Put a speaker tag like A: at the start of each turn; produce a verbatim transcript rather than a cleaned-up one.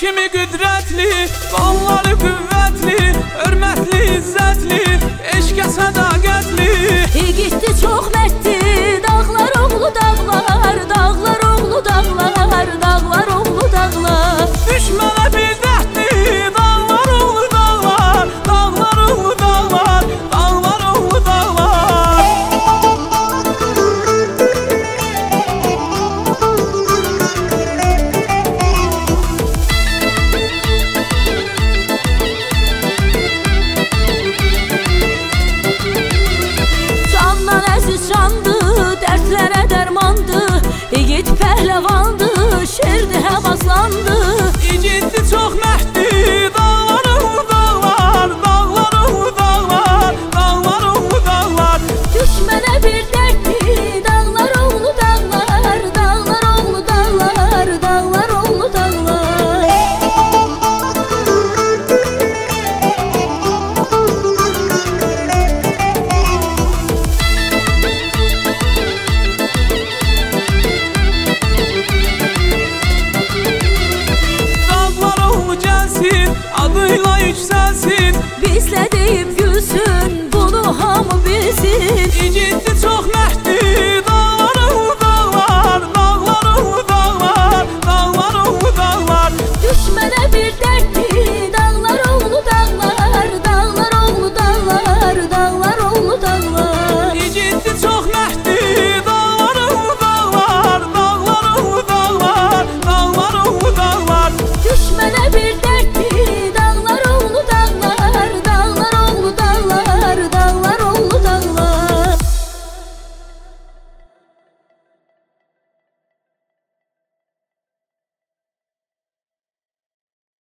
A: kimi qüdrətli, qolları qüvvətli, hörmətli, izzətli, eşqə sədaqətli.
B: İgiddi çox mərddi, dağlar oğlu dağlar, dağlar oğlu dağlar, dağlar oğlu dağlar.
A: Düşmənə bir dərdli, dağlar oğlu dağlar, dağlar oğlu dağlar, dağlar oğlu dağlar.
B: Candan əziz candı, dərdlərə dərmandı, igid pəhləvandı, şerdi həvaslandı.
A: İgiddi çox mərddi, dağlar oğlu dağlar, dağlar oğlu dağlar, dağlar oğlu dağlar.
B: Düşmənə bir dərddi, dağlar oğlu dağlar, dağlar oğlu dağlar, dağlar oğlu dağlar.
A: Dağlar oğlu gəlsin, adıyla yüksəlsin,
B: Bizlə deyib gülsün,